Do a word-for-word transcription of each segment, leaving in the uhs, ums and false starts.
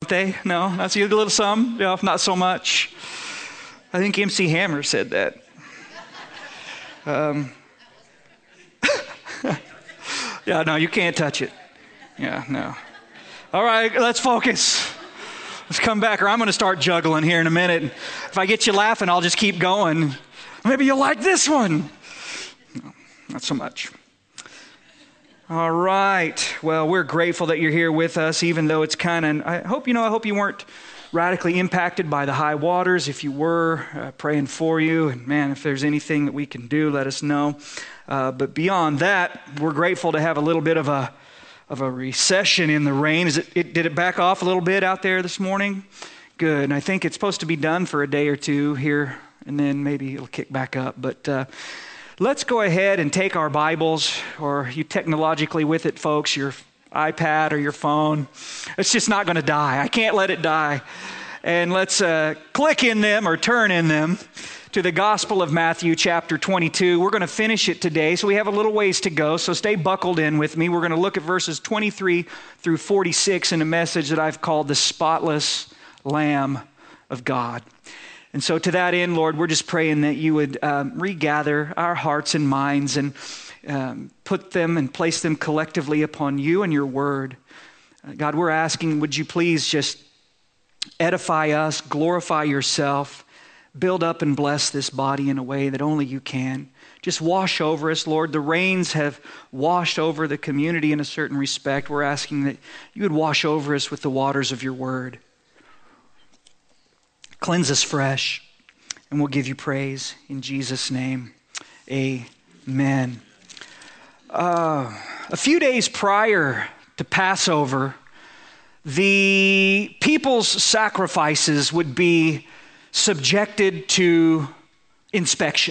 they? No, that's a little some, no, not so much. I think M C Hammer said that. Um, yeah, no, you can't touch it. Yeah, no. All right, let's focus. Let's come back, or I'm going to start juggling here in a minute. If I get you laughing, I'll just keep going. Maybe you'll like this one. No, not so much. All right. Well, we're grateful that you're here with us, even though it's kind of, I hope you know, I hope you weren't radically impacted by the high waters. If you were, uh, praying for you. And man, if there's anything that we can do, let us know. Uh, but beyond that, we're grateful to have a little bit of a of a recession in the rain. Is it, it did it back off a little bit out there this morning? Good. And I think it's supposed to be done for a day or two here, and then maybe it'll kick back up. But uh, let's go ahead and take our Bibles, or you technologically with it, folks, your iPad or your phone. It's just not going to die. I can't let it die. And let's uh, click in them or turn in them to the Gospel of Matthew chapter twenty-two. We're going to finish it today, so we have a little ways to go. So stay buckled in with me. We're going to look at verses twenty-three through forty-six in a message that I've called the Spotless Lamb of God. And so to that end, Lord, we're just praying that you would um, regather our hearts and minds and um, put them and place them collectively upon you and your word. Uh, God, we're asking, would you please just edify us, glorify yourself, build up and bless this body in a way that only you can. Just wash over us, Lord. The rains have washed over the community in a certain respect. We're asking that you would wash over us with the waters of your word. Cleanse us fresh, and we'll give you praise in Jesus' name. Amen. Uh, a few days prior to Passover, the people's sacrifices would be subjected to inspection.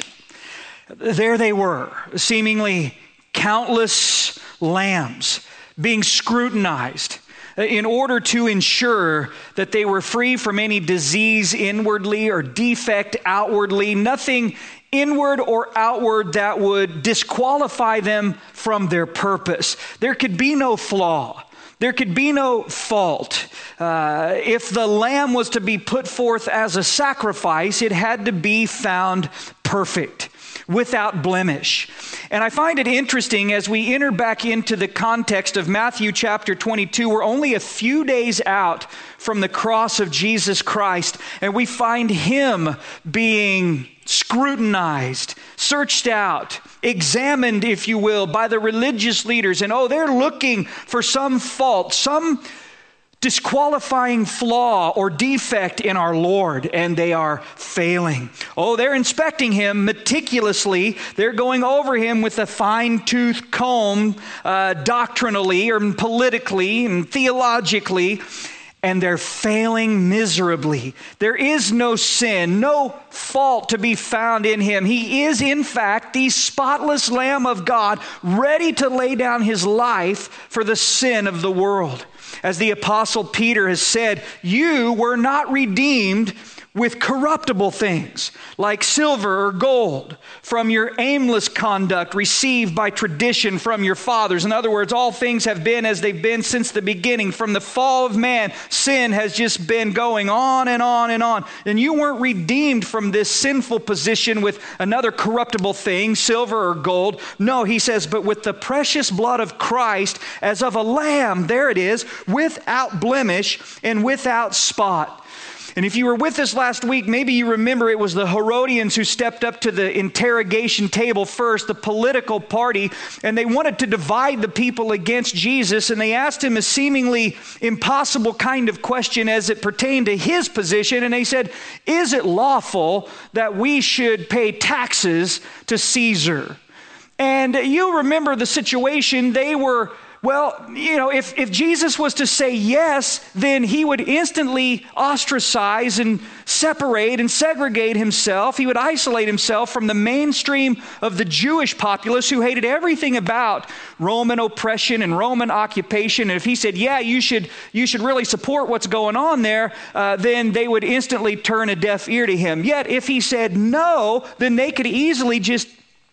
There they were, seemingly countless lambs being scrutinized in order to ensure that they were free from any disease inwardly or defect outwardly, nothing inward or outward that would disqualify them from their purpose. There could be no flaw. There could be no fault. Uh, if the lamb was to be put forth as a sacrifice, it had to be found perfect, without blemish. And I find it interesting as we enter back into the context of Matthew chapter twenty-two. We're only a few days out from the cross of Jesus Christ, and we find him being scrutinized, searched out, examined, if you will, by the religious leaders. And oh, they're looking for some fault, some disqualifying flaw or defect in our Lord, and they are failing. Oh, they're inspecting him meticulously. They're going over him with a fine-tooth comb, uh, doctrinally or politically and theologically, and they're failing miserably. There is no sin, no fault to be found in him. He is, in fact, the spotless Lamb of God, ready to lay down his life for the sin of the world. As the Apostle Peter has said, you were not redeemed with corruptible things like silver or gold from your aimless conduct received by tradition from your fathers. In other words, all things have been as they've been since the beginning. From the fall of man, sin has just been going on and on and on. And you weren't redeemed from this sinful position with another corruptible thing, silver or gold. No, he says, but with the precious blood of Christ as of a lamb, there it is, without blemish and without spot. And if you were with us last week, maybe you remember it was the Herodians who stepped up to the interrogation table first, the political party, and they wanted to divide the people against Jesus, and they asked him a seemingly impossible kind of question as it pertained to his position, and they said, is it lawful that we should pay taxes to Caesar? And you remember the situation. They were Well, you know, if, if Jesus was to say yes, then he would instantly ostracize and separate and segregate himself. He would isolate himself from the mainstream of the Jewish populace who hated everything about Roman oppression and Roman occupation. And if he said, yeah, you should you should really support what's going on there, uh, then they would instantly turn a deaf ear to him. Yet if he said no, then they could easily just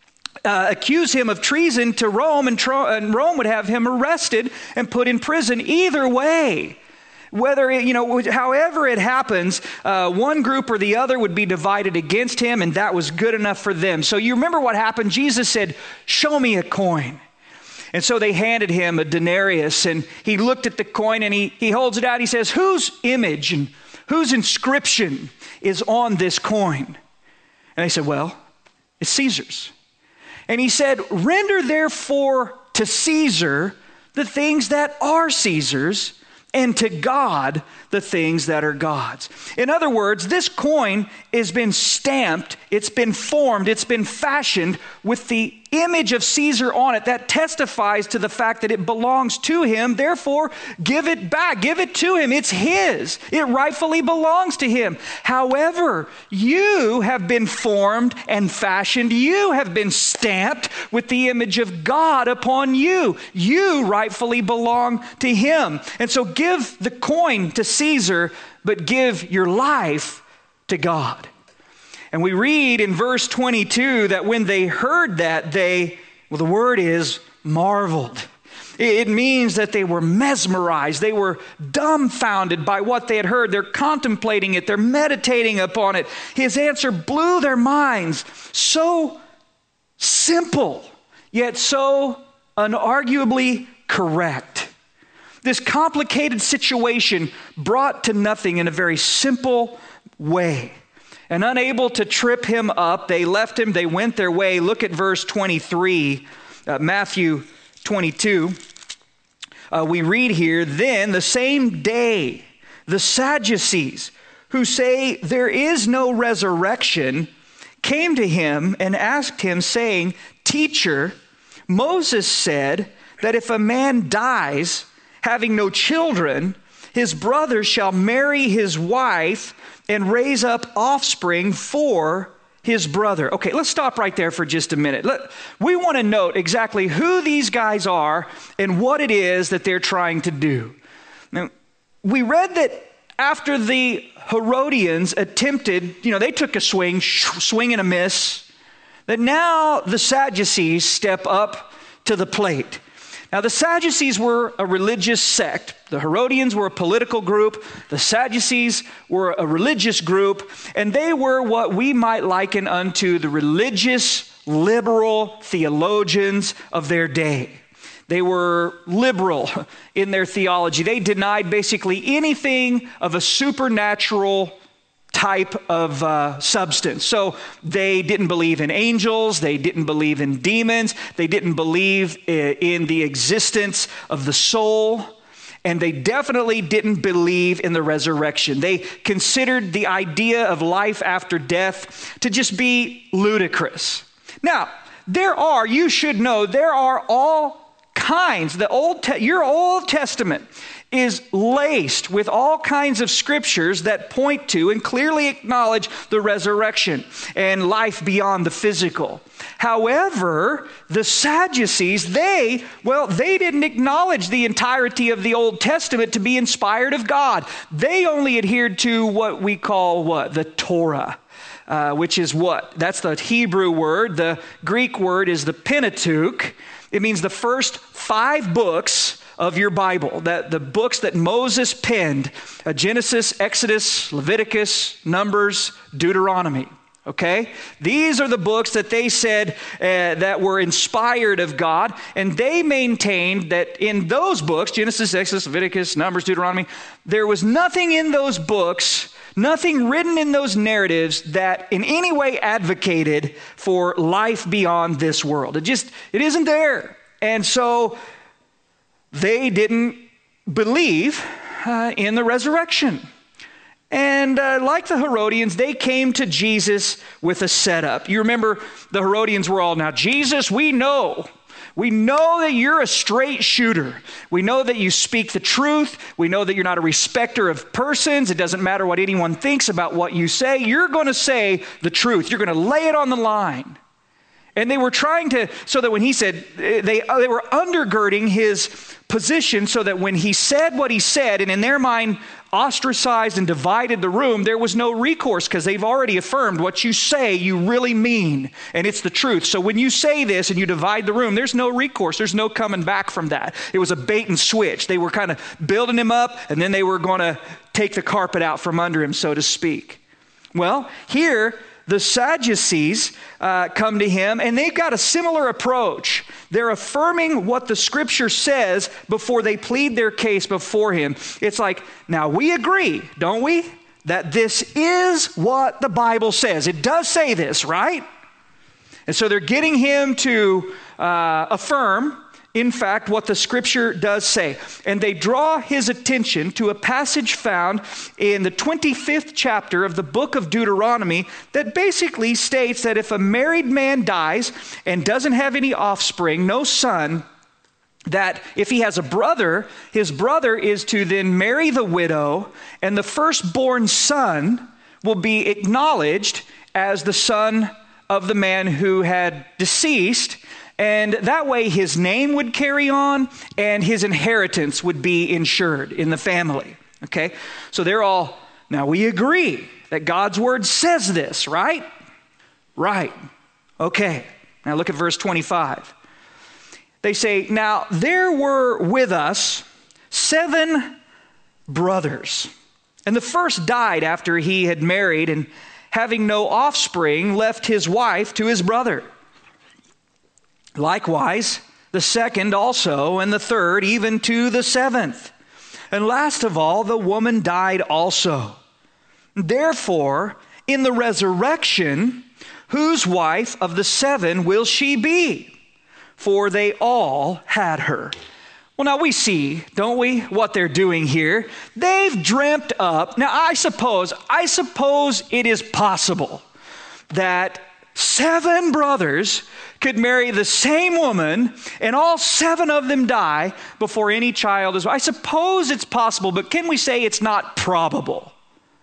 Uh, accuse him of treason to Rome, and, tro- and Rome would have him arrested and put in prison. Either way, Whether, it, you know, however it happens, uh, one group or the other would be divided against him, and that was good enough for them. So you remember what happened? Jesus said, show me a coin. And so they handed him a denarius, and he looked at the coin, and he, he holds it out. He says, whose image and whose inscription is on this coin? And they said, well, it's Caesar's. And he said, render therefore to Caesar the things that are Caesar's, and to God the things that are God's. In other words, this coin has been stamped, it's been formed, it's been fashioned with the image of Caesar on it. That testifies to the fact that it belongs to him. Therefore, give it back, give it to him. It's his. It rightfully belongs to him. However, you have been formed and fashioned. You have been stamped with the image of God upon you. You rightfully belong to him. And so give the coin to Caesar, but give your life to God. And we read in verse twenty-two that when they heard that, they, well, the word is marveled. It means that they were mesmerized. They were dumbfounded by what they had heard. They're contemplating it. They're meditating upon it. His answer blew their minds. So simple, yet so unarguably correct. This complicated situation brought to nothing in a very simple way. And unable to trip him up, they left him, they went their way. Look at verse twenty-three, uh, Matthew twenty-two. Uh, we read here, then the same day, the Sadducees, who say there is no resurrection, came to him and asked him, saying, Teacher, Moses said that if a man dies, having no children, his brother shall marry his wife and raise up offspring for his brother. Okay, let's stop right there for just a minute. Let, we want to note exactly who these guys are and what it is that they're trying to do. Now, we read that after the Herodians attempted, you know, they took a swing, swing and a miss, that now the Sadducees step up to the plate. Now, the Sadducees were a religious sect. The Herodians were a political group. The Sadducees were a religious group. And they were what we might liken unto the religious, liberal theologians of their day. They were liberal in their theology. They denied basically anything of a supernatural type of uh, substance. So they didn't believe in angels, they didn't believe in demons, they didn't believe in the existence of the soul, and they definitely didn't believe in the resurrection. They considered the idea of life after death to just be ludicrous. Now, there are, you should know, there are all kinds, the Old Te- your Old Testament is laced with all kinds of scriptures that point to and clearly acknowledge the resurrection and life beyond the physical. However, the Sadducees, they, well, they didn't acknowledge the entirety of the Old Testament to be inspired of God. They only adhered to what we call what? The Torah. Uh, which is what? That's the Hebrew word. The Greek word is the Pentateuch. It means the first five books of your Bible, that the books that Moses penned, uh, Genesis, Exodus, Leviticus, Numbers, Deuteronomy. Okay? These are the books that they said uh, that were inspired of God, and they maintained that in those books, Genesis, Exodus, Leviticus, Numbers, Deuteronomy, there was nothing in those books, nothing written in those narratives that in any way advocated for life beyond this world. It just, it isn't there. And so they didn't believe uh, in the resurrection. And uh, like the Herodians, they came to Jesus with a setup. You remember the Herodians were all, now Jesus, we know. We know that you're a straight shooter. We know that you speak the truth. We know that you're not a respecter of persons. It doesn't matter what anyone thinks about what you say. You're going to say the truth. You're going to lay it on the line. And they were trying to, so that when he said, they, they were undergirding his position so that when he said what he said, and in their mind ostracized and divided the room, there was no recourse because they've already affirmed what you say you really mean, and it's the truth. So when you say this and you divide the room, there's no recourse. There's no coming back from that. It was a bait and switch. They were kind of building him up, and then they were going to take the carpet out from under him, so to speak. Well, here, the Sadducees uh, come to him, and they've got a similar approach. They're affirming what the Scripture says before they plead their case before him. It's like, now we agree, don't we, that this is what the Bible says. It does say this, right? And so they're getting him to uh, affirm, in fact, what the Scripture does say. And they draw his attention to a passage found in the twenty-fifth chapter of the book of Deuteronomy that basically states that if a married man dies and doesn't have any offspring, no son, that if he has a brother, his brother is to then marry the widow, and the firstborn son will be acknowledged as the son of the man who had deceased. And that way his name would carry on and his inheritance would be insured in the family. Okay? So they're all, now we agree that God's word says this, right? Right. Okay. Now look at verse twenty-five. They say, now there were with us seven brothers. And the first died after he had married, and having no offspring, left his wife to his brother. Likewise, the second also, and the third, even to the seventh. And last of all, the woman died also. Therefore, in the resurrection, whose wife of the seven will she be? For they all had her. Well, now we see, don't we, what they're doing here. They've dreamt up. Now, I suppose, I suppose it is possible that seven brothers could marry the same woman and all seven of them die before any child is. I suppose it's possible, but can we say it's not probable?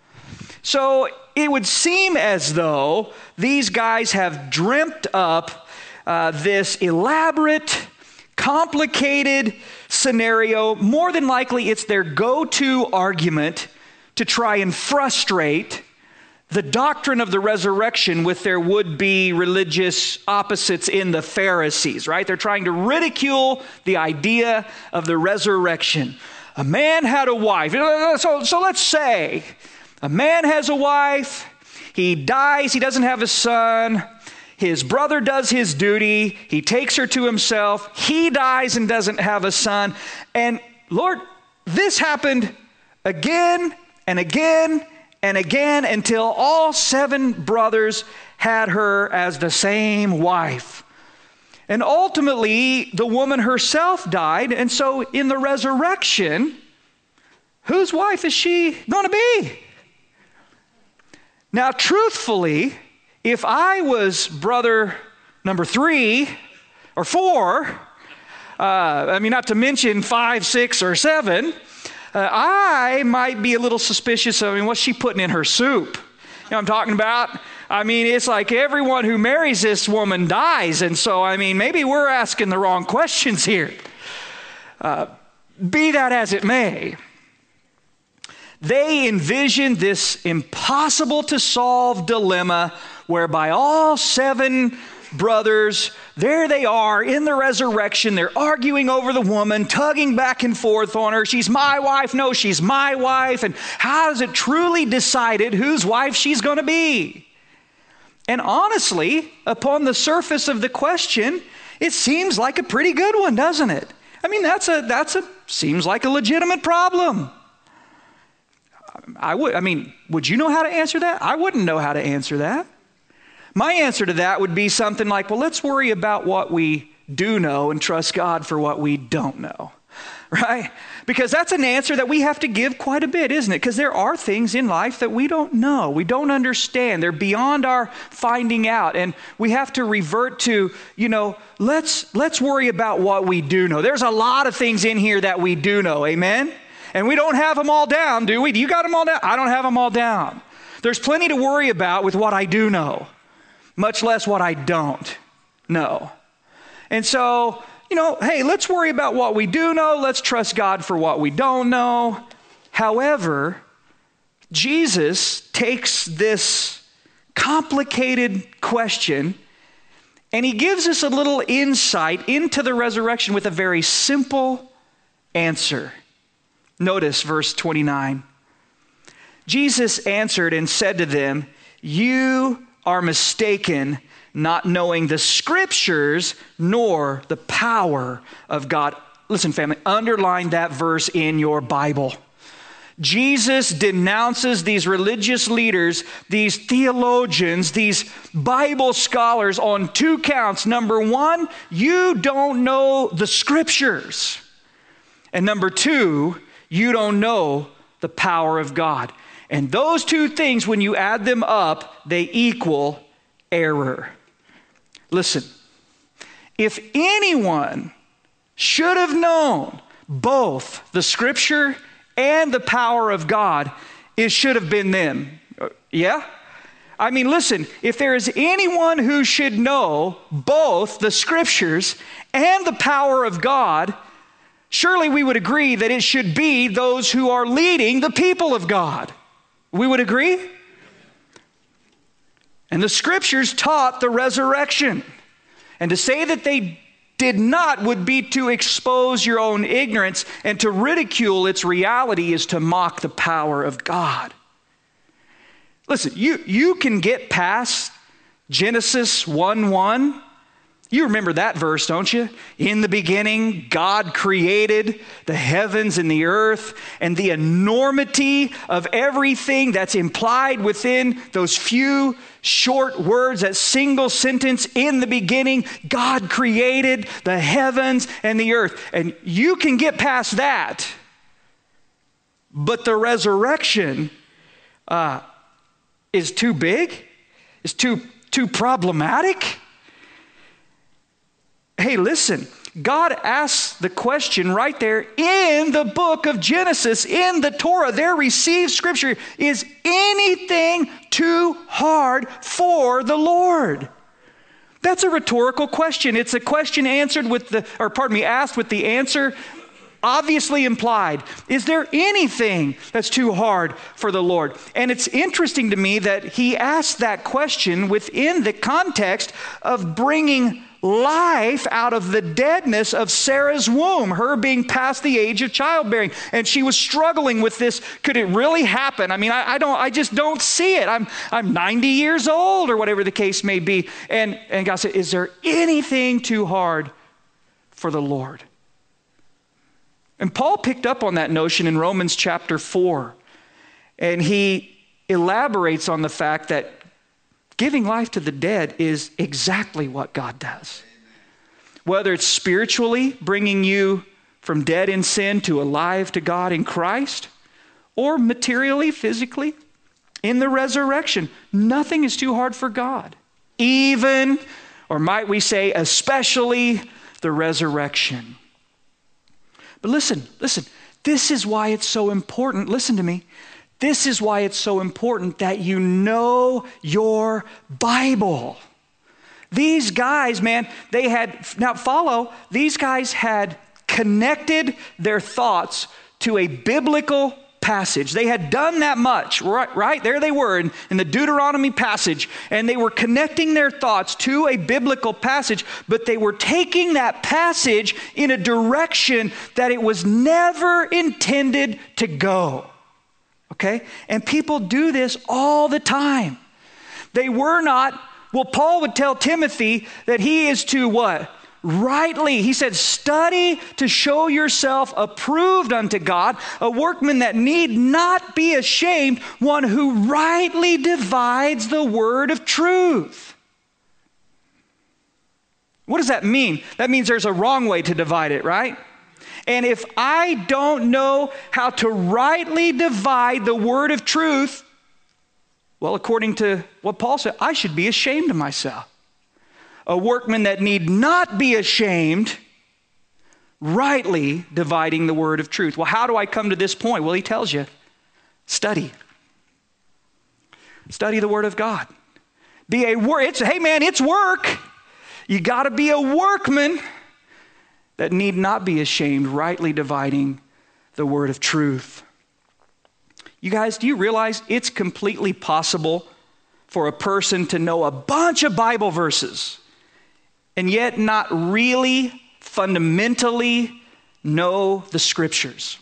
So it would seem as though these guys have dreamt up uh, this elaborate, complicated scenario. More than likely, it's their go-to argument to try and frustrate the doctrine of the resurrection with their would-be religious opposites in the Pharisees, right? They're trying to ridicule the idea of the resurrection. A man had a wife. So, so let's say a man has a wife. He dies. He doesn't have a son. His brother does his duty. He takes her to himself. He dies and doesn't have a son. And Lord, this happened again and again and again until all seven brothers had her as the same wife. And ultimately, the woman herself died. And so in the resurrection, whose wife is she going to be? Now, truthfully, if I was brother number three or four, uh, I mean, not to mention five, six, or seven, Uh, I might be a little suspicious of, I mean, what's she putting in her soup? You know what I'm talking about? I mean, it's like everyone who marries this woman dies. And so, I mean, maybe we're asking the wrong questions here. Uh, be that as it may, they envisioned this impossible to solve dilemma whereby all seven brothers, there they are in the resurrection. They're arguing over the woman, tugging back and forth on her. She's my wife. No, she's my wife. And how is it truly decided whose wife she's going to be? And honestly, upon the surface of the question, it seems like a pretty good one, doesn't it? I mean, that's a, that's a, seems like a legitimate problem. I would, I mean, would you know how to answer that? I wouldn't know how to answer that. My answer to that would be something like, well, let's worry about what we do know and trust God for what we don't know, right? Because that's an answer that we have to give quite a bit, isn't it? Because there are things in life that we don't know, we don't understand. They're beyond our finding out, and we have to revert to, you know, let's let's worry about what we do know. There's a lot of things in here that we do know, amen? And we don't have them all down, do we? Do you got them all down? I don't have them all down. There's plenty to worry about with what I do know, much less what I don't. No. And so, you know, hey, let's worry about what we do know. Let's trust God for what we don't know. However, Jesus takes this complicated question and he gives us a little insight into the resurrection with a very simple answer. Notice verse twenty-nine. Jesus answered and said to them, "You are mistaken, not knowing the scriptures nor the power of God." Listen, family, underline that verse in your Bible. Jesus denounces these religious leaders, these theologians, these Bible scholars on two counts. Number one, you don't know the scriptures. And number two, you don't know the power of God. And those two things, when you add them up, they equal error. Listen, if anyone should have known both the scripture and the power of God, it should have been them. Yeah? I mean, listen, if there is anyone who should know both the scriptures and the power of God, surely we would agree that it should be those who are leading the people of God. We would agree? And the scriptures taught the resurrection. And to say that they did not would be to expose your own ignorance, and to ridicule its reality is to mock the power of God. Listen, you, you can get past Genesis one one. You remember that verse, don't you? In the beginning, God created the heavens and the earth, and the enormity of everything that's implied within those few short words, that single sentence, in the beginning, God created the heavens and the earth. And you can get past that. But the resurrection uh, is too big, is too, too problematic. Hey, listen, God asks the question right there in the book of Genesis, in the Torah, their received scripture, is anything too hard for the Lord? That's a rhetorical question. It's a question answered with the, or pardon me, asked with the answer obviously implied. Is there anything that's too hard for the Lord? And it's interesting to me that he asked that question within the context of bringing life out of the deadness of Sarah's womb, her being past the age of childbearing. And she was struggling with this. Could it really happen? I mean, I, I don't, I just don't see it. I'm, I'm ninety years old or whatever the case may be. And, and God said, is there anything too hard for the Lord? And Paul picked up on that notion in Romans chapter four. And he elaborates on the fact that giving life to the dead is exactly what God does. Whether it's spiritually bringing you from dead in sin to alive to God in Christ, or materially, physically, in the resurrection, nothing is too hard for God. Even, or might we say, especially the resurrection. But listen, listen, this is why it's so important. Listen to me. This is why it's so important that you know your Bible. These guys, man, they had, now follow, these guys had connected their thoughts to a biblical passage. They had done that much, right? right? There they were in, in the Deuteronomy passage, and they were connecting their thoughts to a biblical passage, but they were taking that passage in a direction that it was never intended to go. Okay? And people do this all the time. They were not, well, Paul would tell Timothy that he is to what? Rightly. He said, study to show yourself approved unto God, a workman that need not be ashamed, one who rightly divides the word of truth. What does that mean? That means there's a wrong way to divide it, right? And if I don't know how to rightly divide the word of truth, well, according to what Paul said, I should be ashamed of myself. A workman that need not be ashamed, rightly dividing the word of truth. Well, how do I come to this point? Well, he tells you, study. Study the word of God. Be a word. It's, hey man, it's work. You got to be a workman that need not be ashamed, rightly dividing the word of truth. You guys, do you realize it's completely possible for a person to know a bunch of Bible verses and yet not really fundamentally know the scriptures?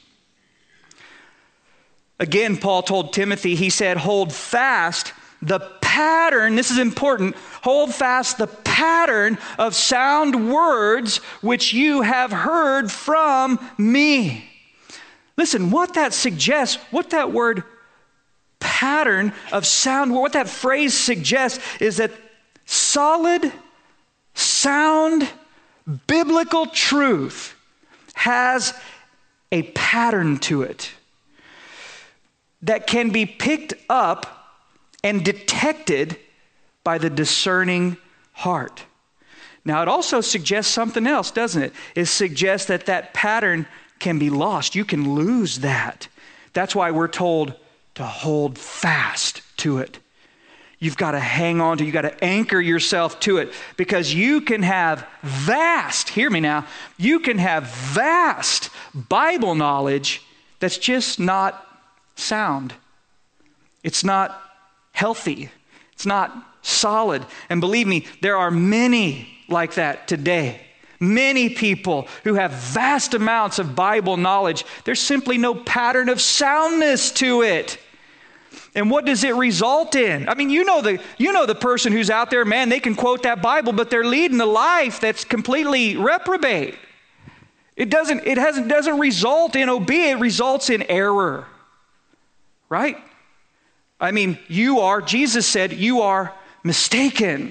Again, Paul told Timothy, he said, hold fast the pattern, this is important, hold fast the pattern of sound words which you have heard from me. Listen, what that suggests, what that word pattern of sound, what that phrase suggests is that solid, sound, biblical truth has a pattern to it that can be picked up and detected by the discerning heart. Now, it also suggests something else, doesn't it? It suggests that that pattern can be lost. You can lose that. That's why we're told to hold fast to it. You've got to hang on to it. You've got to anchor yourself to it, because you can have vast, hear me now, you can have vast Bible knowledge that's just not sound. It's not healthy. It's not solid. And believe me, there are many like that today. Many people who have vast amounts of Bible knowledge. There's simply no pattern of soundness to it. And what does it result in? I mean, you know the you know the person who's out there, man, they can quote that Bible, but they're leading a life that's completely reprobate. It doesn't it hasn't doesn't result in obedience, it results in error. Right? I mean, you are, Jesus said, you are mistaken.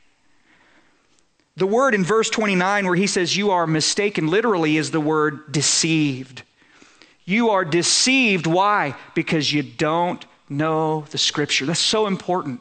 The word in verse twenty-nine where he says you are mistaken literally is the word deceived. You are deceived. Why? Because you don't know the scripture. That's so important.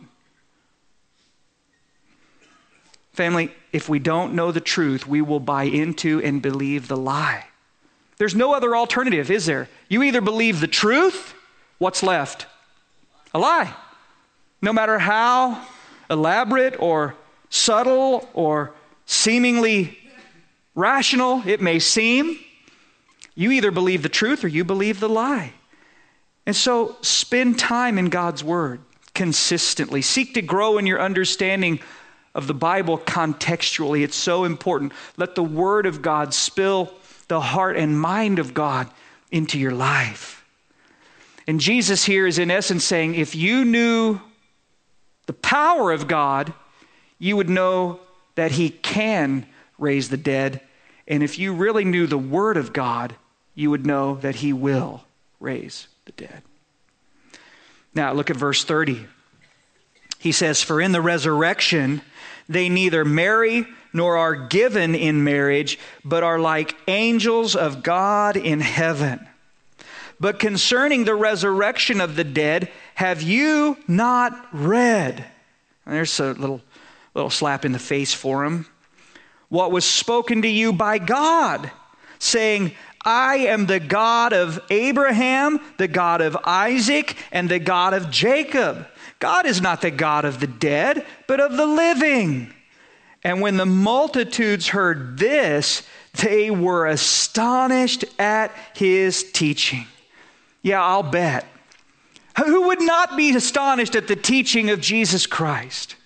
Family, if we don't know the truth, we will buy into and believe the lie. There's no other alternative, is there? You either believe the truth, what's left? A lie. No matter how elaborate or subtle or seemingly rational it may seem, you either believe the truth or you believe the lie. And so spend time in God's word consistently. Seek to grow in your understanding of the Bible contextually. It's so important. Let the word of God spill the heart and mind of God into your life. And Jesus here is in essence saying, if you knew the power of God, you would know that he can raise the dead. And if you really knew the word of God, you would know that he will raise the dead. Now look at verse thirty. He says, for in the resurrection, they neither marry nor are given in marriage, but are like angels of God in heaven. But concerning the resurrection of the dead, have you not read? And there's a little, little slap in the face for him. What was spoken to you by God, saying, I am the God of Abraham, the God of Isaac, and the God of Jacob. God is not the God of the dead, but of the living. And when the multitudes heard this, they were astonished at his teaching. Yeah, I'll bet. Who would not be astonished at the teaching of Jesus Christ?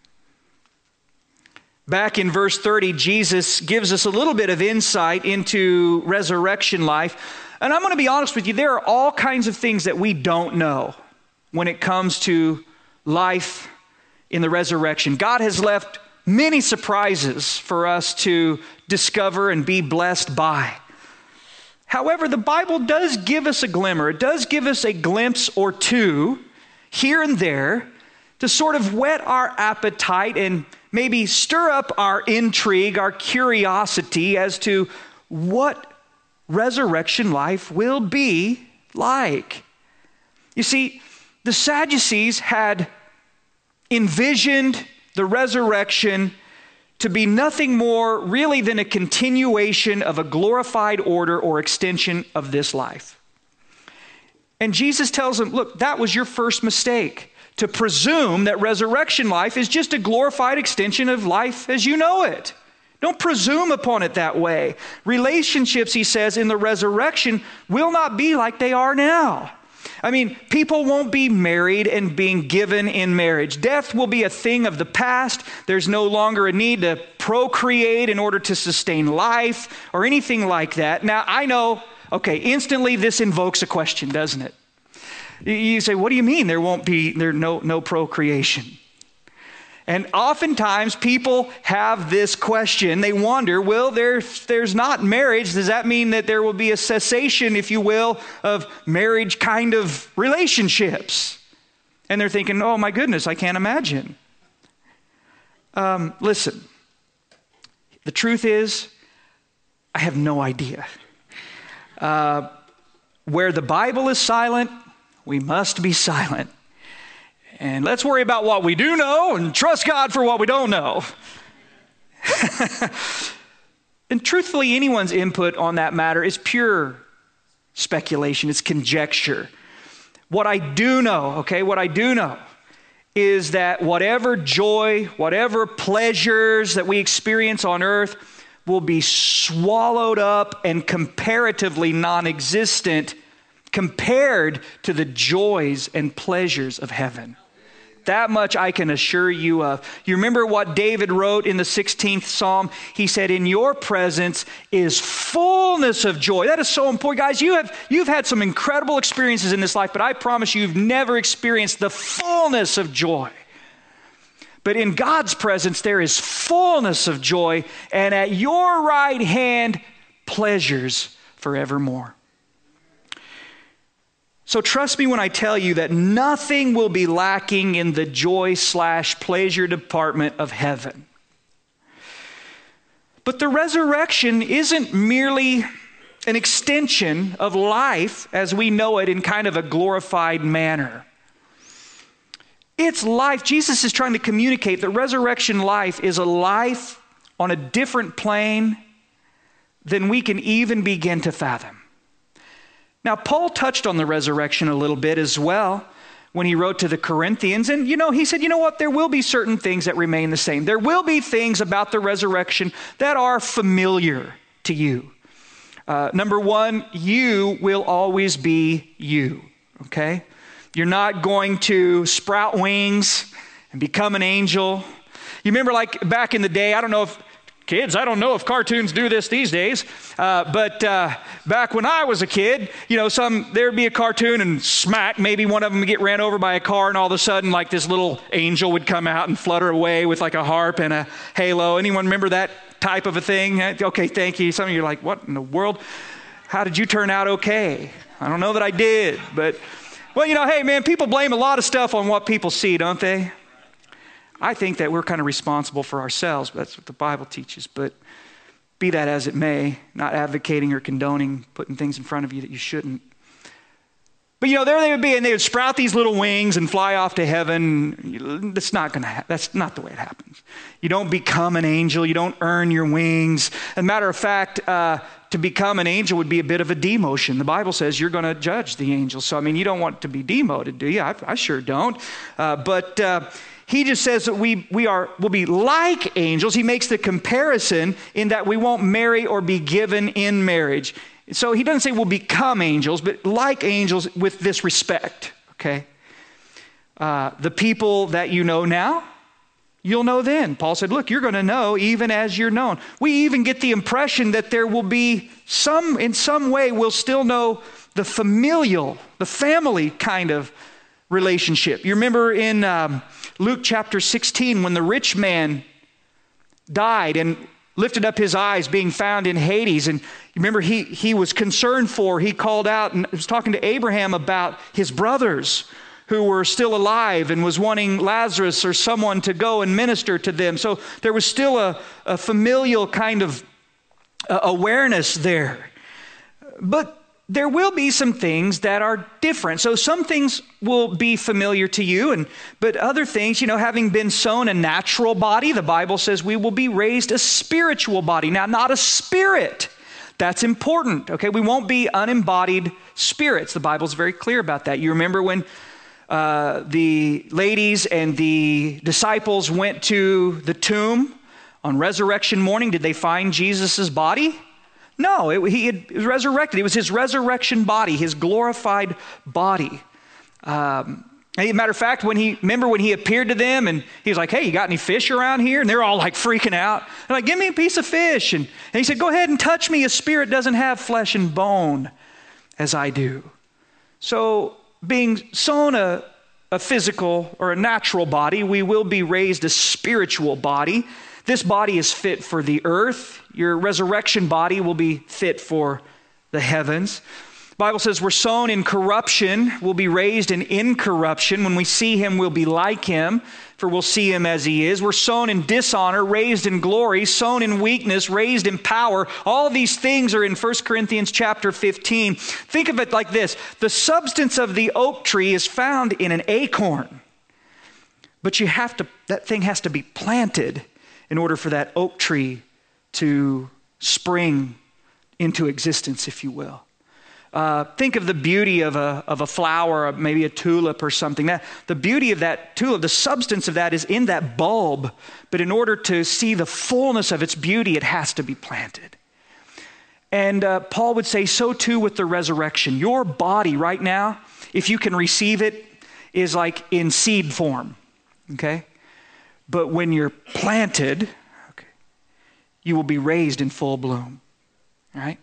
Back in verse thirty, Jesus gives us a little bit of insight into resurrection life. And I'm going to be honest with you, there are all kinds of things that we don't know when it comes to life in the resurrection. God has left many surprises for us to discover and be blessed by. However, the Bible does give us a glimmer. It does give us a glimpse or two here and there to sort of whet our appetite and maybe stir up our intrigue, our curiosity as to what resurrection life will be like. You see, the Sadducees had envisioned the resurrection to be nothing more really than a continuation of a glorified order or extension of this life. And Jesus tells them, look, that was your first mistake. to presume that resurrection life is just a glorified extension of life as you know it. Don't presume upon it that way. Relationships, he says, in the resurrection will not be like they are now. I mean, people won't be married and being given in marriage. Death will be a thing of the past. There's no longer a need to procreate in order to sustain life or anything like that. Now, I know, okay, instantly this invokes a question, doesn't it? You say, what do you mean there won't be there no no procreation? And oftentimes people have this question. They wonder, well, there's, there's not marriage. Does that mean that there will be a cessation, if you will, of marriage kind of relationships? And they're thinking, oh my goodness, I can't imagine. Um, listen, the truth is, I have no idea. Uh, where the Bible is silent, we must be silent. And let's worry about what we do know and trust God for what we don't know. And truthfully, anyone's input on that matter is pure speculation. It's conjecture. What I do know, okay, what I do know is that whatever joy, whatever pleasures that we experience on earth will be swallowed up and comparatively non-existent compared to the joys and pleasures of heaven. That much I can assure you of. You remember what David wrote in the sixteenth Psalm? He said, in your presence is fullness of joy. That is so important. Guys, you have, you've had some incredible experiences in this life, but I promise you, you've never experienced the fullness of joy. But in God's presence, there is fullness of joy, and at your right hand, pleasures forevermore. So trust me when I tell you that nothing will be lacking in the joy slash pleasure department of heaven. But the resurrection isn't merely an extension of life as we know it in kind of a glorified manner. It's life. Jesus is trying to communicate that resurrection life is a life on a different plane than we can even begin to fathom. Now, Paul touched on the resurrection a little bit as well when he wrote to the Corinthians. And, you know, he said, you know what? There will be certain things that remain the same. There will be things about the resurrection that are familiar to you. Uh, number one, you will always be you, okay? You're not going to sprout wings and become an angel. You remember like back in the day, I don't know if Kids, I don't know if cartoons do this these days, uh, but uh, back when I was a kid, you know, some there'd be a cartoon and smack, maybe one of them would get ran over by a car, and all of a sudden, like this little angel would come out and flutter away with like a harp and a halo. Anyone remember that type of a thing? Okay, thank you. Some of you are like, what in the world? How did you turn out okay? I don't know that I did, but, well, you know, hey, man, people blame a lot of stuff on what people see, don't they? I think that we're kind of responsible for ourselves, but that's what the Bible teaches. But be that as it may, not advocating or condoning putting things in front of you that you shouldn't. But you know, there they would be, and they would sprout these little wings and fly off to heaven. That's not going to happen. That's not the way it happens. You don't become an angel. You don't earn your wings. As a matter of fact, uh, to become an angel would be a bit of a demotion. The Bible says you're going to judge the angels. So I mean, you don't want to be demoted, do you? I, I sure don't. Uh, but uh, He just says that we we are will be like angels. He makes the comparison in that we won't marry or be given in marriage. So he doesn't say we'll become angels, but like angels with this respect, okay? Uh, the people that you know now, you'll know then. Paul said, look, you're going to know even as you're known. We even get the impression that there will be some, in some way, we'll still know the familial, the family kind of relationship. You remember in um, Luke chapter sixteen when the rich man died and lifted up his eyes being found in Hades, and you remember he, he was concerned for, he called out and was talking to Abraham about his brothers who were still alive and was wanting Lazarus or someone to go and minister to them. So there was still a, a familial kind of uh, awareness there. But there will be some things that are different. So some things will be familiar to you, and but other things, you know, having been sown a natural body, the Bible says we will be raised a spiritual body. Now, not a spirit. That's important, okay? We won't be unembodied spirits. The Bible's very clear about that. You remember when uh, the ladies and the disciples went to the tomb on resurrection morning, did they find Jesus' body? No, it, he had, it was resurrected. It was his resurrection body, his glorified body. Um, as a matter of fact, when he, remember when he appeared to them and he was like, hey, you got any fish around here? And they're all like freaking out. They're like, give me a piece of fish. And, and he said, go ahead and touch me. A spirit doesn't have flesh and bone as I do. So being sown a, a physical or a natural body, we will be raised a spiritual body. This body is fit for the earth. Your resurrection body will be fit for the heavens. The Bible says we're sown in corruption, we'll be raised in incorruption. When we see him, we'll be like him, for we'll see him as he is. We're sown in dishonor, raised in glory, sown in weakness, raised in power. All of these things are in First Corinthians chapter fifteen. Think of it like this. The substance of the oak tree is found in an acorn. But you have to, that thing has to be planted in order for that oak tree to spring into existence, if you will. Uh, think of the beauty of a, of a flower, maybe a tulip or something. That, the beauty of that tulip, the substance of that is in that bulb. But in order to see the fullness of its beauty, it has to be planted. And uh, Paul would say, so too with the resurrection. Your body right now, if you can receive it, is like in seed form. Okay? But when you're planted, okay, you will be raised in full bloom. All right?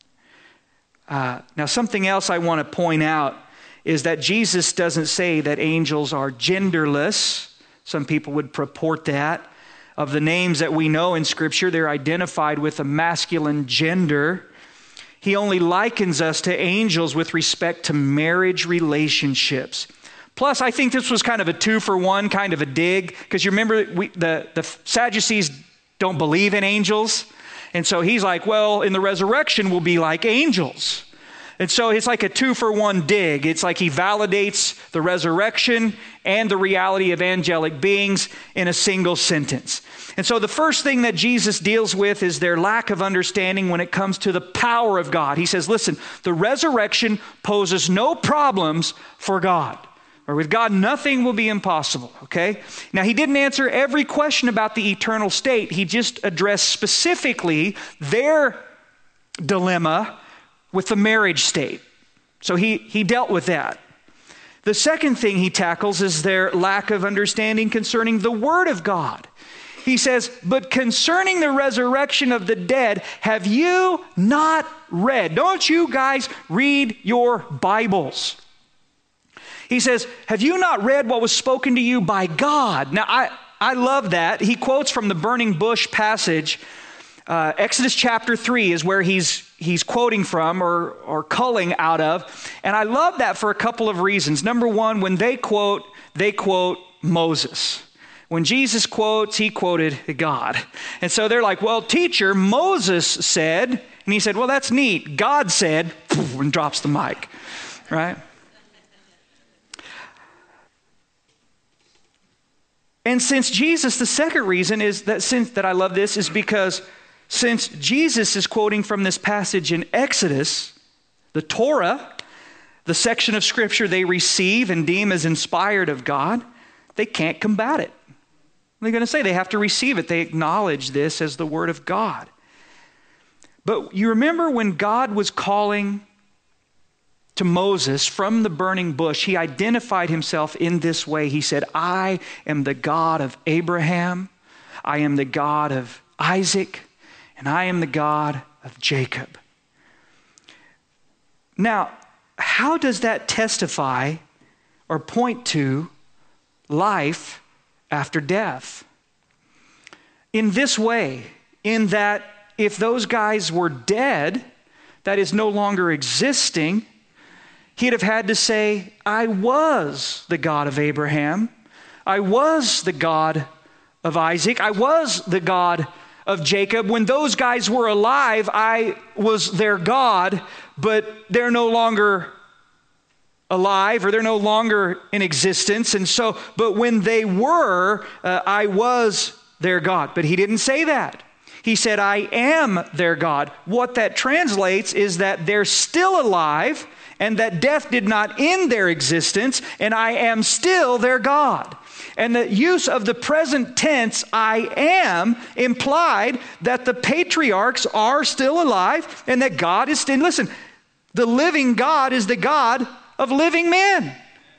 Uh, now, something else I want to point out is that Jesus doesn't say that angels are genderless. Some people would purport that. Of the names that we know in Scripture, they're identified with a masculine gender. He only likens us to angels with respect to marriage relationships. Plus, I think this was kind of a two-for-one kind of a dig, because you remember we, the, the Sadducees don't believe in angels. And so he's like, well, in the resurrection, we'll be like angels. And so it's like a two-for-one dig. It's like he validates the resurrection and the reality of angelic beings in a single sentence. And so the first thing that Jesus deals with is their lack of understanding when it comes to the power of God. He says, listen, the resurrection poses no problems for God. Or with God, nothing will be impossible, okay? Now, he didn't answer every question about the eternal state. He just addressed specifically their dilemma with the marriage state. So he, he dealt with that. The second thing he tackles is their lack of understanding concerning the Word of God. He says, but concerning the resurrection of the dead, have you not read? Don't you guys read your Bibles? He says, have you not read what was spoken to you by God? Now, I, I love that. He quotes from the burning bush passage. Uh, Exodus chapter three is where he's he's quoting from or, or culling out of. And I love that for a couple of reasons. Number one, when they quote, they quote Moses. When Jesus quotes, he quoted God. And so they're like, well, teacher, Moses said, and he said, well, that's neat. God said, and drops the mic, right? And since Jesus, the second reason is that since that I love this is because since Jesus is quoting from this passage in Exodus, the Torah, the section of Scripture they receive and deem as inspired of God, they can't combat it. They're going to say they have to receive it. They acknowledge this as the Word of God. But you remember when God was calling to Moses from the burning bush, he identified himself in this way. He said, I am the God of Abraham, I am the God of Isaac, and I am the God of Jacob. Now, how does that testify or point to life after death? In this way, in that if those guys were dead, that is no longer existing, he'd have had to say, I was the God of Abraham. I was the God of Isaac. I was the God of Jacob. When those guys were alive, I was their God, but they're no longer alive or they're no longer in existence. And so, but when they were, uh, I was their God. But he didn't say that. He said, I am their God. What that translates is that they're still alive and that death did not end their existence, and I am still their God. And the use of the present tense, I am, implied that the patriarchs are still alive and that God is still, listen, the living God is the God of living men.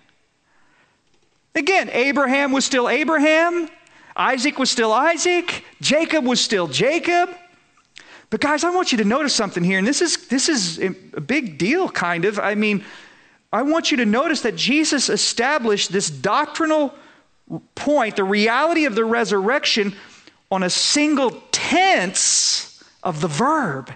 Again, Abraham was still Abraham, Isaac was still Isaac, Jacob was still Jacob. But guys, I want you to notice something here, and this is this is a big deal, kind of. I mean, I want you to notice that Jesus established this doctrinal point, the reality of the resurrection, on a single tense of the verb.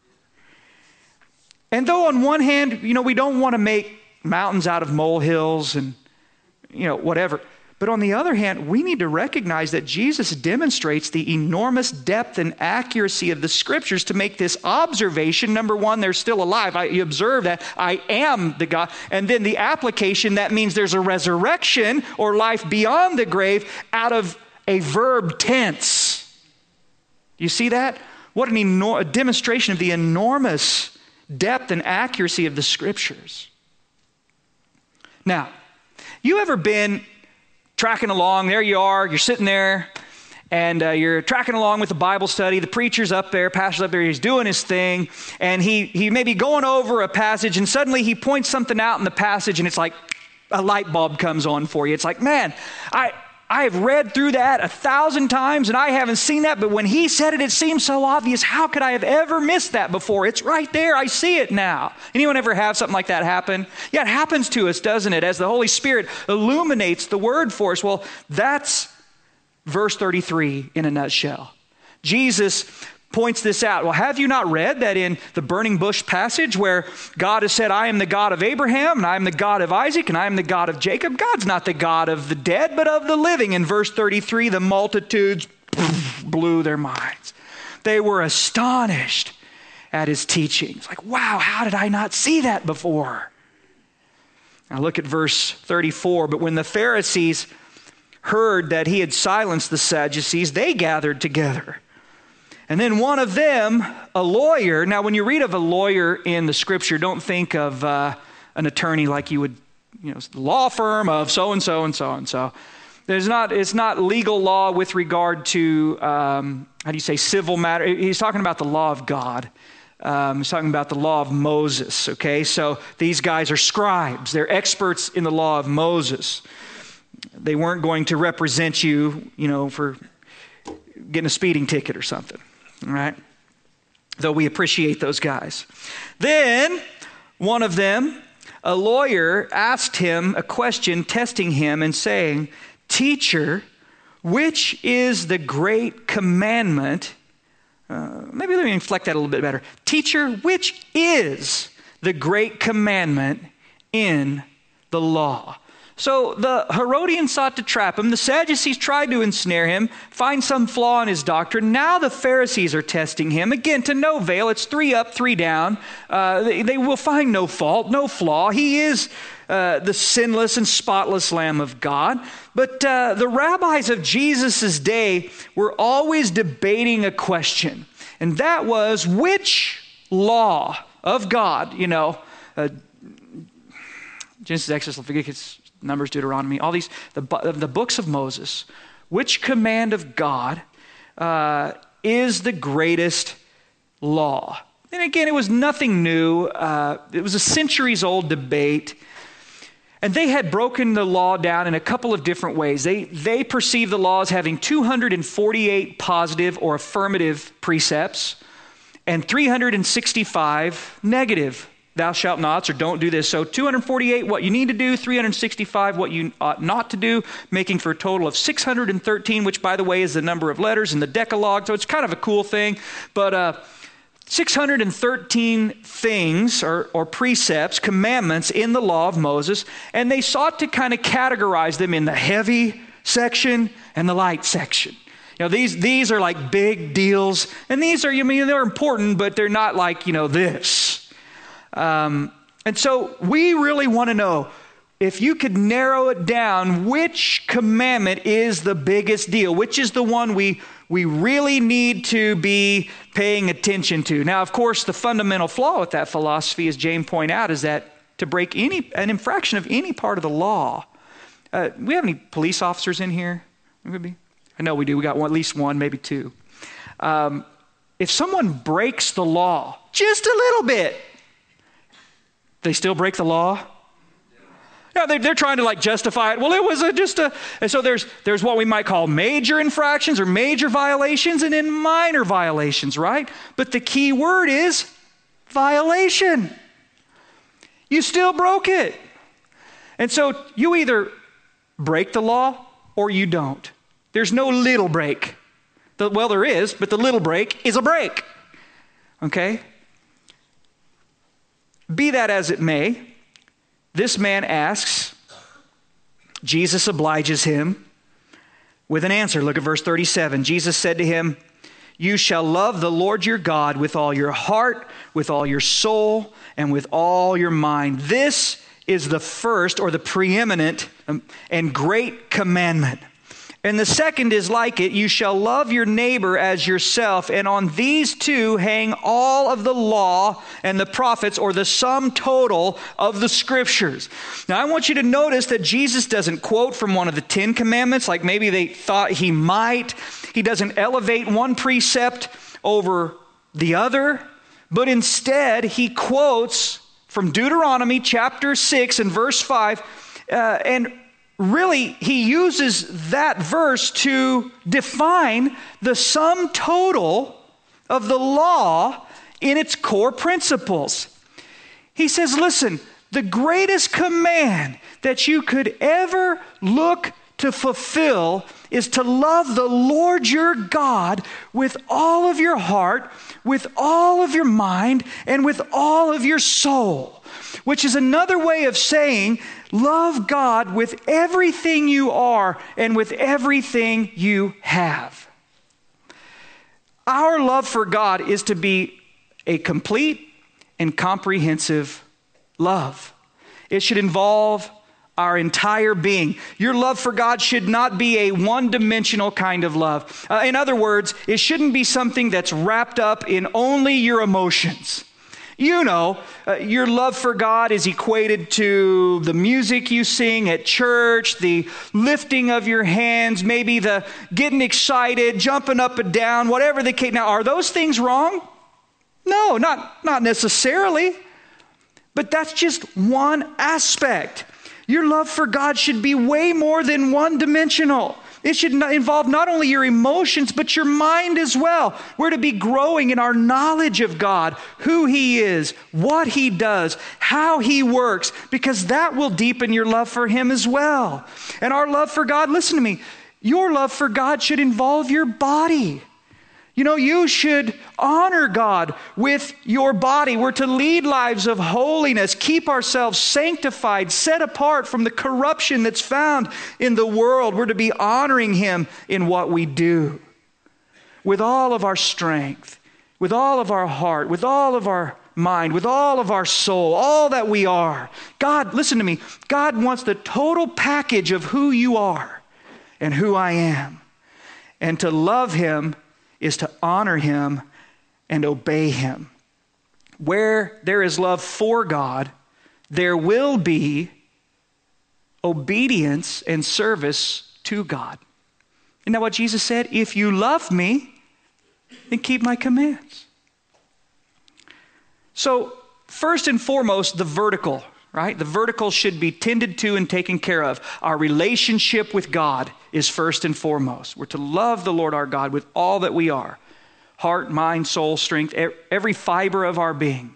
And though on one hand, you know, we don't want to make mountains out of molehills and, you know, whatever. But on the other hand, we need to recognize that Jesus demonstrates the enormous depth and accuracy of the scriptures to make this observation. Number one, they're still alive. I, you observe that I am the God. And then the application, that means there's a resurrection or life beyond the grave out of a verb tense. You see that? What an enor- a demonstration of the enormous depth and accuracy of the scriptures. Now, you ever been tracking along? There you are, you're sitting there, and uh, you're tracking along with the Bible study. The preacher's up there, pastor's up there, he's doing his thing, and he he may be going over a passage, and suddenly he points something out in the passage, and it's like a light bulb comes on for you. It's like, man, I I have read through that a thousand times, and I haven't seen that, but when he said it, it seems so obvious. How could I have ever missed that before? It's right there. I see it now. Anyone ever have something like that happen? Yeah, it happens to us, doesn't it? As the Holy Spirit illuminates the word for us. Well, that's verse thirty-three in a nutshell. Jesus points this out. Well, have you not read that in the burning bush passage where God has said, I am the God of Abraham, and I am the God of Isaac, and I am the God of Jacob? God's not the God of the dead, but of the living. In verse thirty-three, the multitudes blew their minds. They were astonished at his teachings. Like, wow, how did I not see that before? Now look at verse thirty-four. But when the Pharisees heard that he had silenced the Sadducees, they gathered together. And then one of them, a lawyer. Now, when you read of a lawyer in the scripture, don't think of uh, an attorney like you would, you know, law firm of so-and-so and so-and-so. There's not, it's not legal law with regard to, um, how do you say, civil matter. He's talking about the law of God. Um, he's talking about the law of Moses, okay? So these guys are scribes. They're experts in the law of Moses. They weren't going to represent you, you know, for getting a speeding ticket or something. All right? Though we appreciate those guys. Then one of them, a lawyer, asked him a question, testing him and saying, Teacher, which is the great commandment? Uh, maybe let me inflect that a little bit better. Teacher, which is the great commandment in the law? So the Herodians sought to trap him. The Sadducees tried to ensnare him, find some flaw in his doctrine. Now the Pharisees are testing him. Again, to no avail. It's three up, three down. Uh, they, they will find no fault, no flaw. He is uh, the sinless and spotless Lamb of God. But uh, the rabbis of Jesus' day were always debating a question. And that was, which law of God, you know, uh, Genesis, Exodus, Leviticus, Numbers, Deuteronomy, all these, the, the books of Moses, which command of God uh, is the greatest law? And again, it was nothing new. Uh, it was a centuries-old debate. And they had broken the law down in a couple of different ways. They, they perceived the law as having two hundred forty-eight positive or affirmative precepts and three hundred sixty-five negative thou shalt nots, or don't do this. So two hundred forty-eight, what you need to do, three hundred sixty-five, what you ought not to do, making for a total of six hundred thirteen, which, by the way, is the number of letters in the Decalogue. So it's kind of a cool thing. But uh, six hundred thirteen things or, or precepts, commandments in the law of Moses, and they sought to kind of categorize them in the heavy section and the light section. You know, these these are like big deals, and these are, I mean, they're important, but they're not like, you know, this. Um, and so we really want to know, if you could narrow it down, which commandment is the biggest deal? Which is the one we we really need to be paying attention to? Now, of course, the fundamental flaw with that philosophy, as James pointed out, is that to break any an infraction of any part of the law. Uh, do we have any police officers in here? Maybe. I know we do. We got one, at least one, maybe two. Um, if someone breaks the law just a little bit, they still break the law? No, they, they're trying to like justify it. Well, it was a, just a, and so there's there's what we might call major infractions or major violations and then minor violations, right? But the key word is violation. You still broke it. And so you either break the law or you don't. There's no little break. The, well, there is, but the little break is a break. Okay? Be that as it may, this man asks, Jesus obliges him with an answer. Look at verse thirty-seven. Jesus said to him, you shall love the Lord your God with all your heart, with all your soul, and with all your mind. This is the first or the preeminent and great commandment. And the second is like it, you shall love your neighbor as yourself. And on these two hang all of the law and the prophets, or the sum total of the scriptures. Now I want you to notice that Jesus doesn't quote from one of the Ten Commandments like maybe they thought he might. He doesn't elevate one precept over the other, but instead he quotes from Deuteronomy chapter six and verse five, uh, and really, he uses that verse to define the sum total of the law in its core principles. He says, listen, the greatest command that you could ever look to fulfill is to love the Lord your God with all of your heart, with all of your mind, and with all of your soul, which is another way of saying love God with everything you are and with everything you have. Our love for God is to be a complete and comprehensive love. It should involve our entire being. Your love for God should not be a one-dimensional kind of love. Uh, in other words, it shouldn't be something that's wrapped up in only your emotions. You know, uh, your love for God is equated to the music you sing at church, the lifting of your hands, maybe the getting excited, jumping up and down, whatever the case. Now, are those things wrong? No, not, not necessarily. But that's just one aspect. Your love for God should be way more than one-dimensional. It should not involve not only your emotions, but your mind as well. We're to be growing in our knowledge of God, who He is, what He does, how He works, because that will deepen your love for Him as well. And our love for God, listen to me, your love for God should involve your body. You know, you should honor God with your body. We're to lead lives of holiness, keep ourselves sanctified, set apart from the corruption that's found in the world. We're to be honoring Him in what we do. With all of our strength, with all of our heart, with all of our mind, with all of our soul, all that we are. God, listen to me, God wants the total package of who you are and who I am. And to love Him is to honor Him and obey Him. Where there is love for God, there will be obedience and service to God. Isn't that what Jesus said? If you love me, then keep my commands. So, first and foremost, the vertical, right? The vertical should be tended to and taken care of. Our relationship with God is first and foremost. We're to love the Lord our God with all that we are. Heart, mind, soul, strength, every fiber of our being.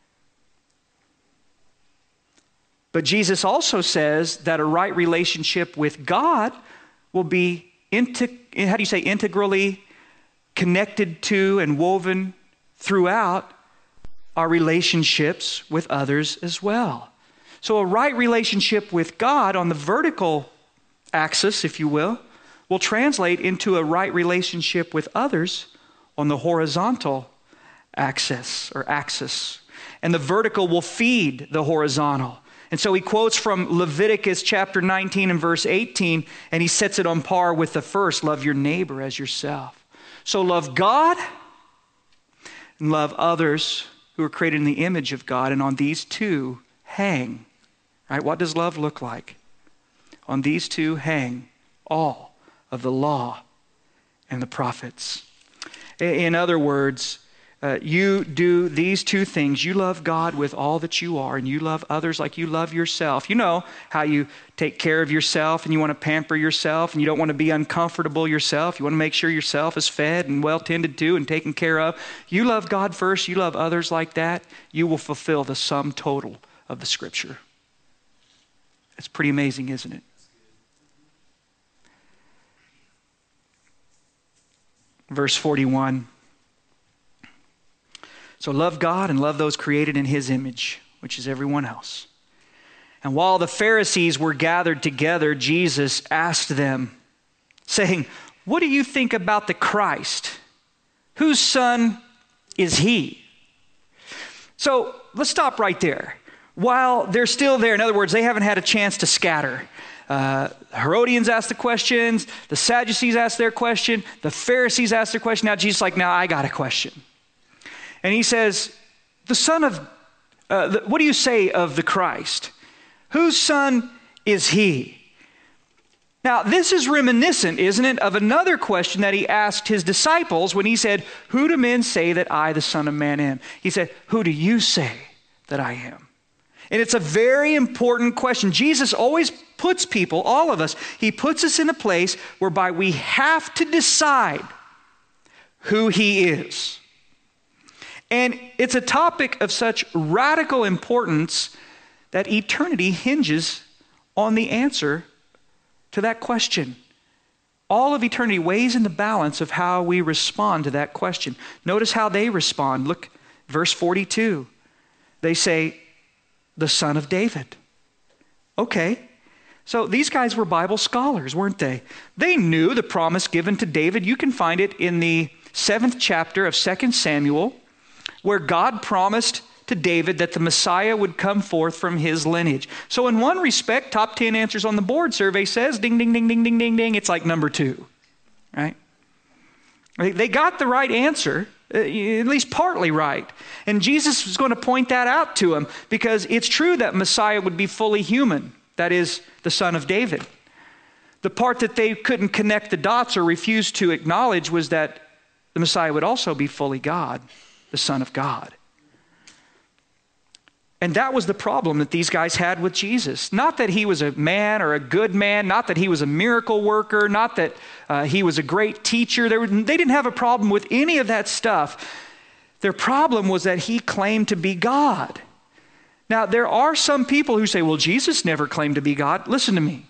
But Jesus also says that a right relationship with God will be, inte- how do you say, integrally connected to and woven throughout our relationships with others as well. So a right relationship with God on the vertical axis, if you will, will translate into a right relationship with others on the horizontal axis or axis. And the vertical will feed the horizontal. And so he quotes from Leviticus chapter nineteen and verse eighteen, and he sets it on par with the first, love your neighbor as yourself. So love God and love others who are created in the image of God, and on these two hang, right? What does love look like? On these two hang all of the law and the prophets. In other words, uh, you do these two things. You love God with all that you are, and you love others like you love yourself. You know how you take care of yourself, and you want to pamper yourself, and you don't want to be uncomfortable yourself. You want to make sure yourself is fed and well tended to and taken care of. You love God first. You love others like that. You will fulfill the sum total of the Scripture. It's pretty amazing, isn't it? Verse forty-one. So love God and love those created in His image, which is everyone else. And while the Pharisees were gathered together, Jesus asked them, saying, what do you think about the Christ? Whose son is He? So let's stop right there. While they're still there, in other words, they haven't had a chance to scatter. Uh, Herodians asked the questions, the Sadducees asked their question, the Pharisees asked their question. Now Jesus is like, now I got a question. And he says, the son of, uh, the, what do you say of the Christ? Whose son is He? Now this is reminiscent, isn't it, of another question that He asked His disciples when He said, who do men say that I, the Son of Man, am? He said, who do you say that I am? And it's a very important question. Jesus always puts people, all of us, He puts us in a place whereby we have to decide who He is. And it's a topic of such radical importance that eternity hinges on the answer to that question. All of eternity weighs in the balance of how we respond to that question. Notice how they respond. Look, verse forty-two. They say, the Son of David. Okay. So these guys were Bible scholars, weren't they? They knew the promise given to David. You can find it in the seventh chapter of Second Samuel, where God promised to David that the Messiah would come forth from his lineage. So in one respect, top ten answers on the board survey says, ding, ding, ding, ding, ding, ding, ding. It's like number two, right? They got the right answer, at least partly right. And Jesus was going to point that out to them because it's true that Messiah would be fully human. That is, the Son of David. The part that they couldn't connect the dots or refused to acknowledge was that the Messiah would also be fully God, the Son of God. And that was the problem that these guys had with Jesus. Not that He was a man or a good man, not that He was a miracle worker, not that uh, He was a great teacher. They, were, they didn't have a problem with any of that stuff. Their problem was that He claimed to be God. Now, there are some people who say, well, Jesus never claimed to be God. Listen to me.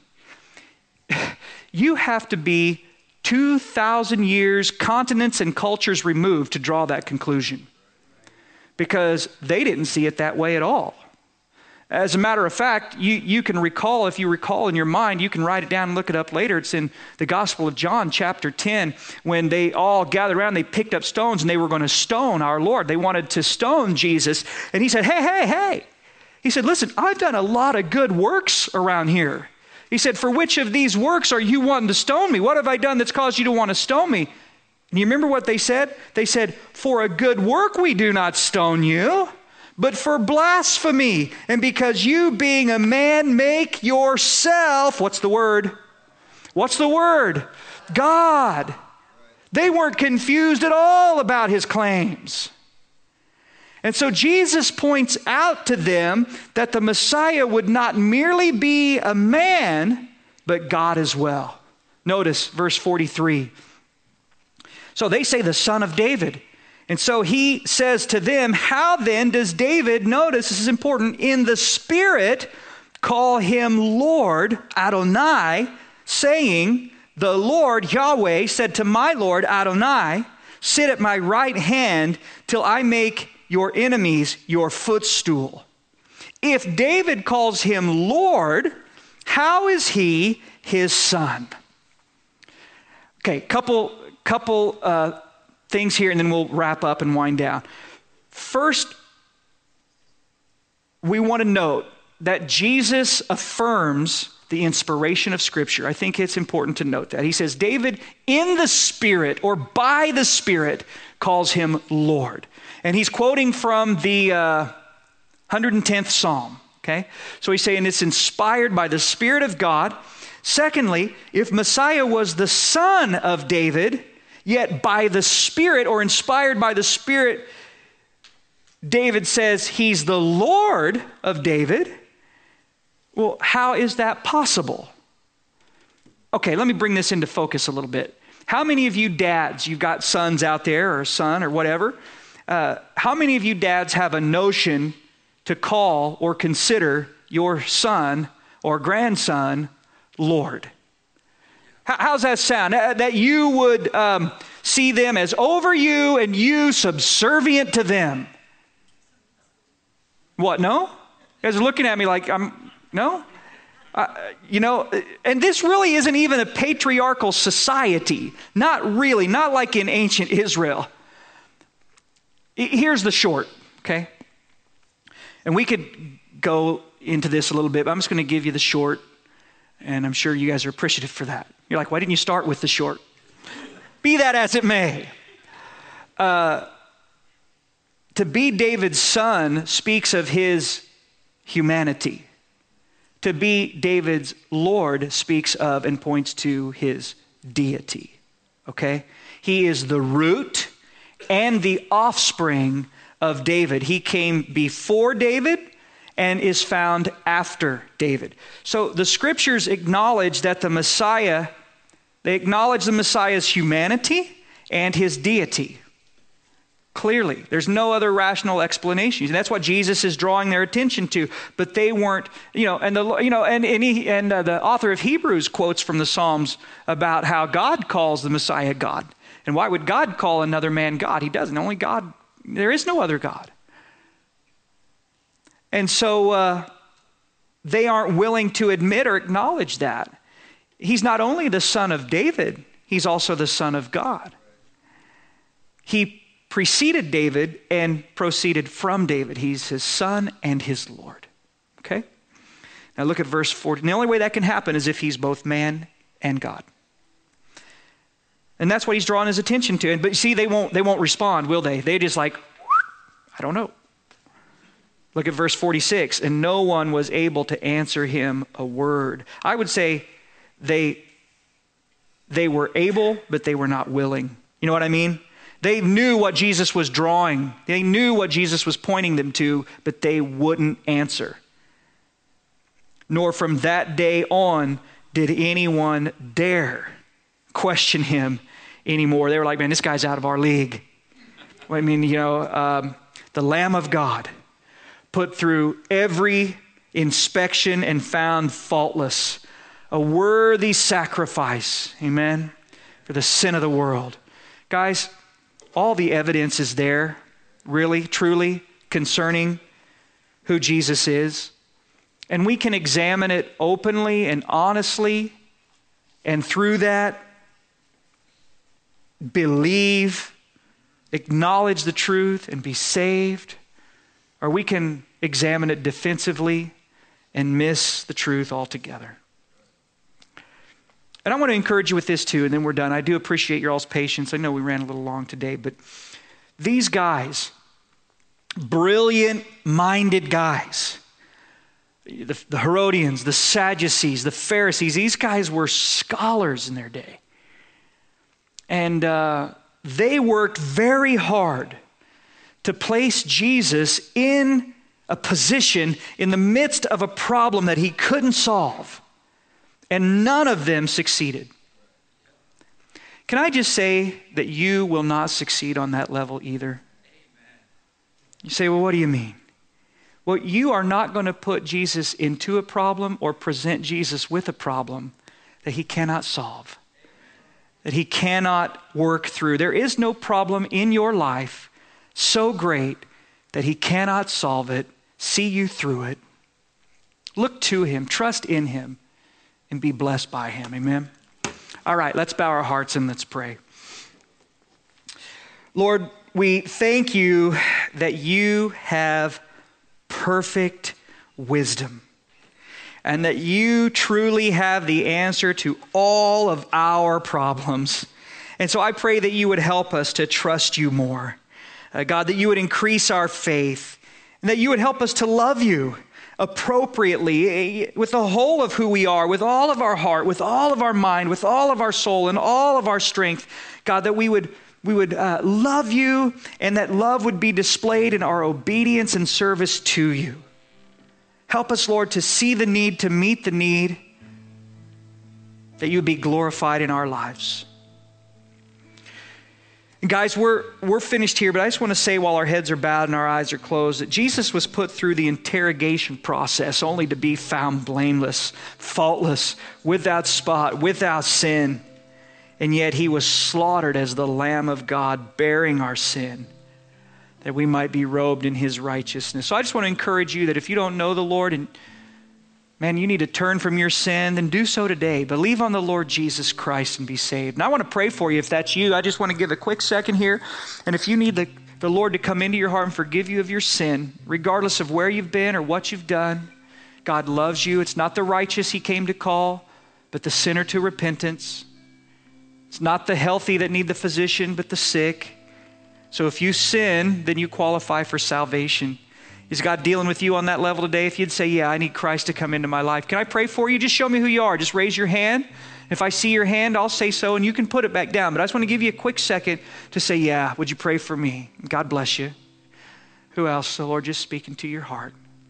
You have to be two thousand years, continents and cultures removed to draw that conclusion. Because they didn't see it that way at all. As a matter of fact, you, you can recall, if you recall in your mind, you can write it down and look it up later. It's in the Gospel of John, chapter ten, when they all gathered around, they picked up stones and they were going to stone our Lord. They wanted to stone Jesus. And He said, hey, hey, hey. He said, listen, I've done a lot of good works around here. He said, for which of these works are you wanting to stone me? What have I done that's caused you to want to stone me? And you remember what they said? They said, for a good work we do not stone you, but for blasphemy. And because you being a man make yourself, what's the word? What's the word? God. They weren't confused at all about His claims. And so Jesus points out to them that the Messiah would not merely be a man, but God as well. Notice verse forty-three. So they say the Son of David. And so He says to them, how then does David, notice this is important, in the Spirit call Him Lord, Adonai, saying, the Lord Yahweh said to my Lord Adonai, sit at my right hand till I make your enemies your footstool. If David calls Him Lord, how is He His son? Okay, couple, couple uh, things here and then we'll wrap up and wind down. First, we want to note that Jesus affirms the inspiration of Scripture. I think it's important to note that. He says, David in the Spirit or by the Spirit calls Him Lord. And he's quoting from the uh, one hundred tenth Psalm. Okay? So he's saying it's inspired by the Spirit of God. Secondly, if Messiah was the son of David, yet by the Spirit or inspired by the Spirit, David says he's the Lord of David. Well, how is that possible? Okay, let me bring this into focus a little bit. How many of you dads, you've got sons out there or a son or whatever, uh, how many of you dads have a notion to call or consider your son or grandson Lord? How, how's that sound? Uh, that you would um, see them as over you and you subservient to them. What, no? You guys are looking at me like I'm, no? Uh, you know, and this really isn't even a patriarchal society. Not really, not like in ancient Israel. Here's the short, okay? And we could go into this a little bit, but I'm just going to give you the short, and I'm sure you guys are appreciative for that. You're like, why didn't you start with the short? Be that as it may. Uh, to be David's son speaks of his humanity. To be David's Lord speaks of and points to his deity, okay? He is the root and the offspring of David. He came before David and is found after David. So the scriptures acknowledge that the Messiah, they acknowledge the Messiah's humanity and his deity. Clearly, there's no other rational explanation. And that's what Jesus is drawing their attention to. But they weren't, you know, and the you know, and and, he, and uh, the author of Hebrews quotes from the Psalms about how God calls the Messiah God. And why would God call another man God? He doesn't. Only God. There is no other God. And so uh, they aren't willing to admit or acknowledge that. He's not only the son of David, he's also the son of God. He preceded David and proceeded from David. He's his son and his Lord. Okay? Now look at verse forty. And the only way that can happen is if he's both man and God. And that's what he's drawing his attention to. And but you see, they won't they won't respond, will they? They just like, I don't know. Look at verse forty-six. And no one was able to answer him a word. I would say they they were able, but they were not willing. You know what I mean? They knew what Jesus was drawing. They knew what Jesus was pointing them to, but they wouldn't answer. Nor from that day on did anyone dare question him anymore. They were like, man, this guy's out of our league. I mean, you know, um, the Lamb of God put through every inspection and found faultless. A worthy sacrifice, amen, for the sin of the world. Guys, all the evidence is there, really, truly, concerning who Jesus is. And we can examine it openly and honestly, and through that, believe, acknowledge the truth, and be saved. Or we can examine it defensively and miss the truth altogether. And I want to encourage you with this too, and then we're done. I do appreciate your all's patience. I know we ran a little long today, but these guys, brilliant-minded guys, the, the Herodians, the Sadducees, the Pharisees, these guys were scholars in their day. And uh, they worked very hard to place Jesus in a position in the midst of a problem that he couldn't solve. And none of them succeeded. Can I just say that you will not succeed on that level either? You say, well, what do you mean? Well, you are not going to put Jesus into a problem or present Jesus with a problem that he cannot solve, that he cannot work through. There is no problem in your life so great that he cannot solve it, see you through it. Look to him, trust in him, and be blessed by him. Amen? All right, let's bow our hearts and let's pray. Lord, we thank you that you have perfect wisdom and that you truly have the answer to all of our problems. And so I pray that you would help us to trust you more. Uh, God, that you would increase our faith and that you would help us to love you appropriately, with the whole of who we are, with all of our heart, with all of our mind, with all of our soul, and all of our strength, God, that we would we would uh, love you, and that love would be displayed in our obedience and service to you. Help us, Lord, to see the need, to meet the need, that you would be glorified in our lives. And guys, we're, we're finished here, but I just want to say while our heads are bowed and our eyes are closed, that Jesus was put through the interrogation process only to be found blameless, faultless, without spot, without sin. And yet he was slaughtered as the Lamb of God, bearing our sin, that we might be robed in his righteousness. So I just want to encourage you that if you don't know the Lord and man, you need to turn from your sin, then do so today. Believe on the Lord Jesus Christ and be saved. And I want to pray for you if that's you. I just want to give a quick second here. And if you need the, the Lord to come into your heart and forgive you of your sin, regardless of where you've been or what you've done, God loves you. It's not the righteous he came to call, but the sinner to repentance. It's not the healthy that need the physician, but the sick. So if you sin, then you qualify for salvation. Is God dealing with you on that level today? If you'd say, yeah, I need Christ to come into my life. Can I pray for you? Just show me who you are. Just raise your hand. If I see your hand, I'll say so, and you can put it back down. But I just want to give you a quick second to say, yeah, would you pray for me? God bless you. Who else? The Lord just speaking to your heart.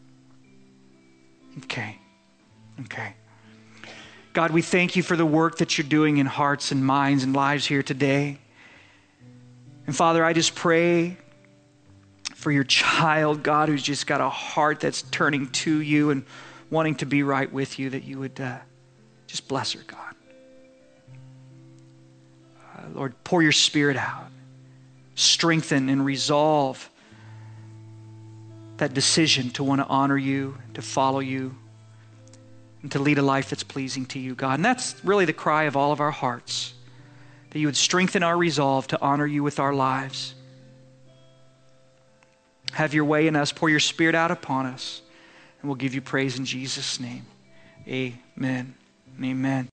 Okay. Okay. God, we thank you for the work that you're doing in hearts and minds and lives here today. And Father, I just pray for your child, God, who's just got a heart that's turning to you and wanting to be right with you, that you would uh, just bless her, God. Uh, Lord, pour your Spirit out. Strengthen and resolve that decision to want to honor you, to follow you, and to lead a life that's pleasing to you, God. And that's really the cry of all of our hearts, that you would strengthen our resolve to honor you with our lives. Have your way in us. Pour your Spirit out upon us. And we'll give you praise in Jesus' name. Amen. Amen.